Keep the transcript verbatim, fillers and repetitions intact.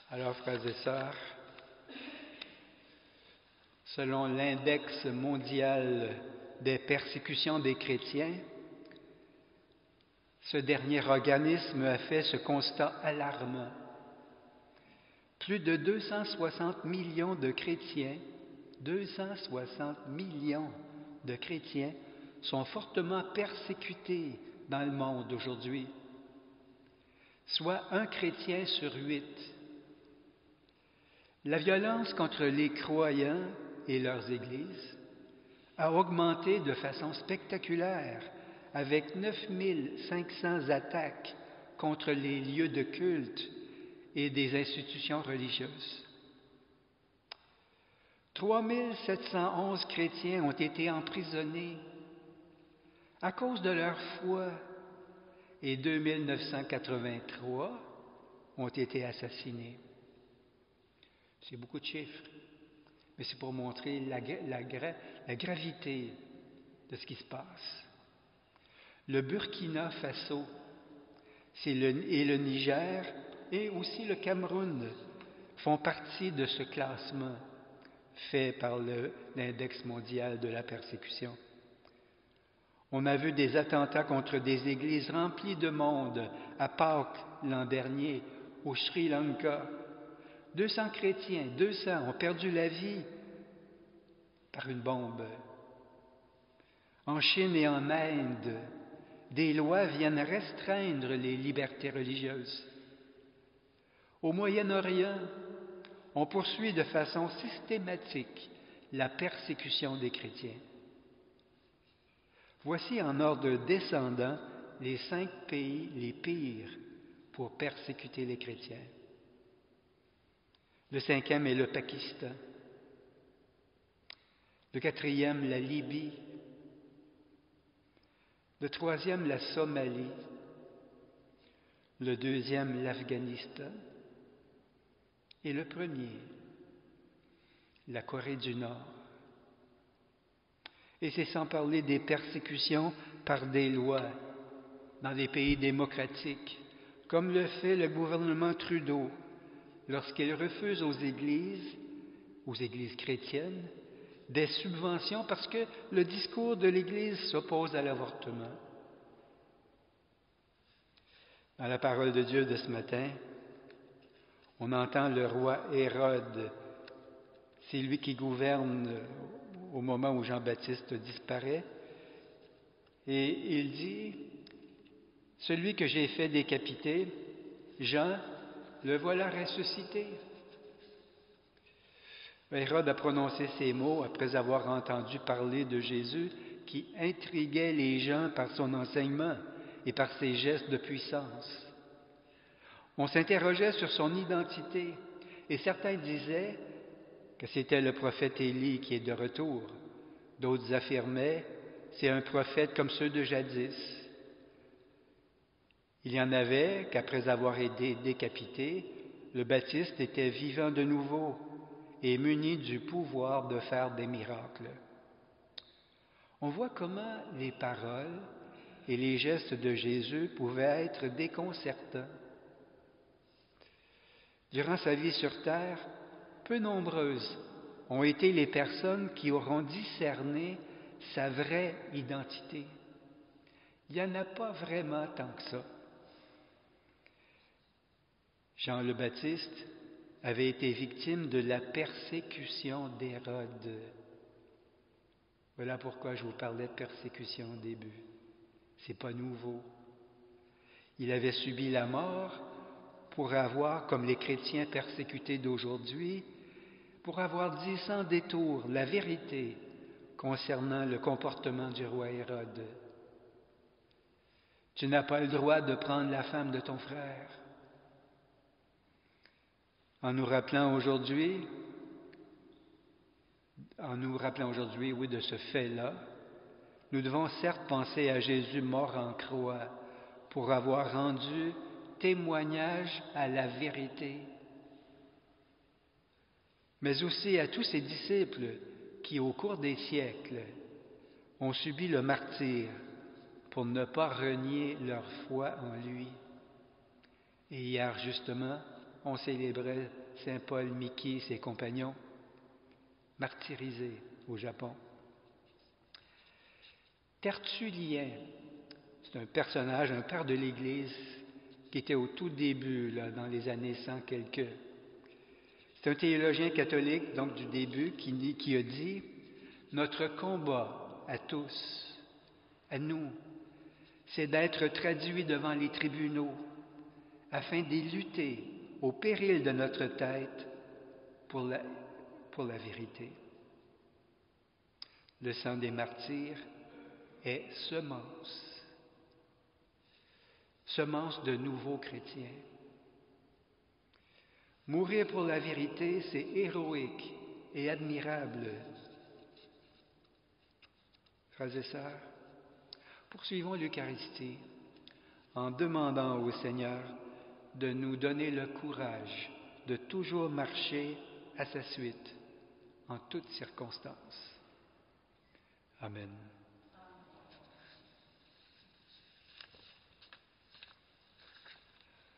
Alors, frères et sœurs, selon l'index mondial des persécutions des chrétiens, ce dernier organisme a fait ce constat alarmant. Plus de deux cent soixante millions de chrétiens, deux cent soixante millions de chrétiens sont fortement persécutés dans le monde aujourd'hui, soit un chrétien sur huit. La violence contre les croyants et leurs églises a augmenté de façon spectaculaire, avec neuf mille cinq cents attaques contre les lieux de culte et des institutions religieuses. trois mille sept cent onze chrétiens ont été emprisonnés à cause de leur foi et deux mille neuf cent quatre-vingt-trois ont été assassinés. C'est beaucoup de chiffres, mais c'est pour montrer la, la, la gravité de ce qui se passe. Le Burkina Faso c'est le, et le Niger et aussi le Cameroun font partie de ce classement fait par le, l'index mondial de la persécution. On a vu des attentats contre des églises remplies de monde à Pâques l'an dernier, au Sri Lanka. deux cents chrétiens, deux cents ont perdu la vie par une bombe. En Chine et en Inde, des lois viennent restreindre les libertés religieuses. Au Moyen-Orient, on poursuit de façon systématique la persécution des chrétiens. Voici en ordre descendant les cinq pays les pires pour persécuter les chrétiens. Le cinquième est le Pakistan. Le quatrième, la Libye. Le troisième, la Somalie. Le deuxième, l'Afghanistan. Et le premier, la Corée du Nord. Et c'est sans parler des persécutions par des lois dans des pays démocratiques, comme le fait le gouvernement Trudeau lorsqu'il refuse aux églises, aux églises chrétiennes, des subventions parce que le discours de l'Église s'oppose à l'avortement. Dans la parole de Dieu de ce matin, on entend le roi Hérode. C'est lui qui gouverne au moment où Jean-Baptiste disparaît. Et il dit, « Celui que j'ai fait décapiter, Jean, le voilà ressuscité. » Hérode a prononcé ces mots après avoir entendu parler de Jésus qui intriguait les gens par son enseignement et par ses gestes de puissance. On s'interrogeait sur son identité et certains disaient que c'était le prophète Élie qui est de retour. D'autres affirmaient c'est un prophète comme ceux de jadis. Il y en avait qu'après avoir été décapité, le Baptiste était vivant de nouveau et muni du pouvoir de faire des miracles. On voit comment les paroles et les gestes de Jésus pouvaient être déconcertants. Durant sa vie sur terre, peu nombreuses ont été les personnes qui auront discerné sa vraie identité. Il n'y en a pas vraiment tant que ça. Jean le Baptiste avait été victime de la persécution d'Hérode. Voilà pourquoi je vous parlais de persécution au début. C'est pas nouveau. Il avait subi la mort pour avoir, comme les chrétiens persécutés d'aujourd'hui, pour avoir dit sans détour la vérité concernant le comportement du roi Hérode. Tu n'as pas le droit de prendre la femme de ton frère. En nous rappelant aujourd'hui, en nous rappelant aujourd'hui, oui, de ce fait-là, nous devons certes penser à Jésus mort en croix pour avoir rendu témoignage à la vérité, mais aussi à tous ses disciples qui, au cours des siècles, ont subi le martyre pour ne pas renier leur foi en lui. Et hier, justement, on célébrait Saint Paul Miki et ses compagnons, martyrisés au Japon. Tertullien, c'est un personnage, un père de l'Église, qui était au tout début, là, dans les années cent quelques. C'est un théologien catholique, donc du début, qui, qui a dit « Notre combat à tous, à nous, c'est d'être traduits devant les tribunaux afin d'y lutter au péril de notre tête pour la, pour la vérité. Le sang des martyrs est semence, semence de nouveaux chrétiens. Mourir pour la vérité, c'est héroïque et admirable. Frères et sœurs, poursuivons l'Eucharistie en demandant au Seigneur de nous donner le courage de toujours marcher à sa suite en toutes circonstances. Amen.